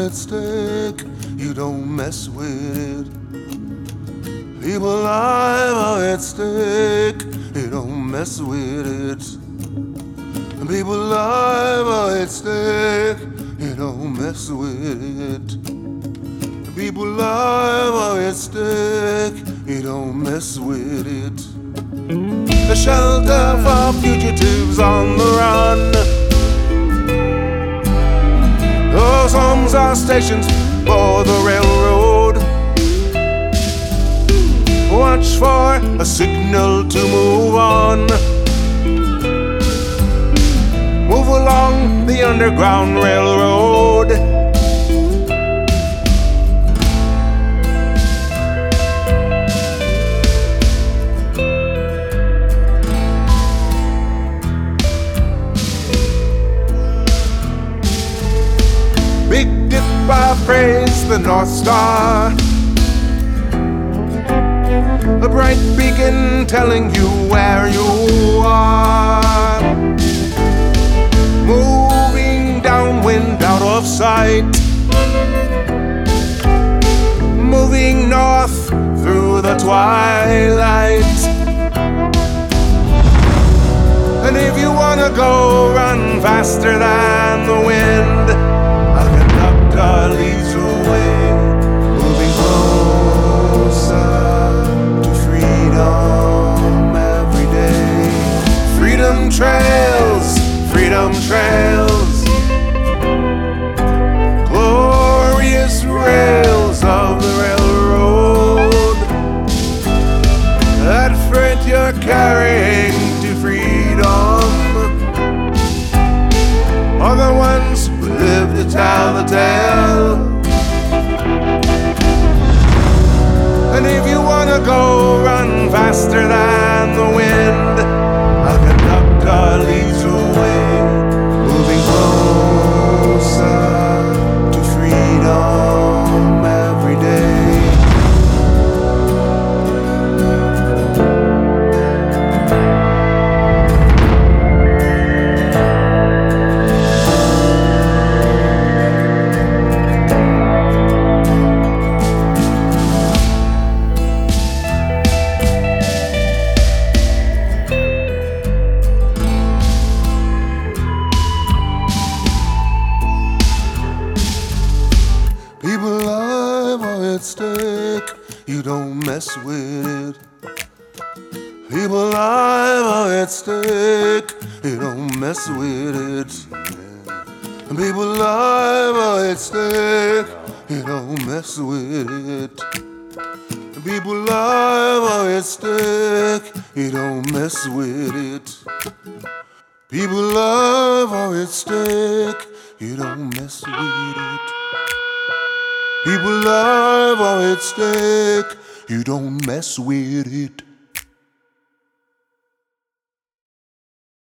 at stake, you don't mess with it. People alive are at stake, you don't mess with it. People alive are at stake, you don't mess with it. People alive are at stake, you don't mess with it. A shelter for fugitives on the run. Those homes are stations for the railroad. Watch for a signal to move on. Move along the Underground Railroad. Big Dipper praise the North Star, a bright beacon telling you where you are. Moving downwind out of sight, moving north through the twilight. And if you wanna go, run faster than the wind. Our conductor leads the way, moving closer to freedom every day. Freedom trails, freedom trails, glorious rails of the railroad. That freight you're carrying to freedom are the ones who live to tell the tale. And if you wanna go, run faster than the wind. Our conductor leads the way, moving closer to freedom every day. People alive are at stake, you don't mess with it. People alive are at stake, you don't mess with it. People alive are at stake, you don't mess with it. People alive are at stake, you don't mess with it. People alive are at stake, you don't mess with it. People alive are at stake, you don't mess with it.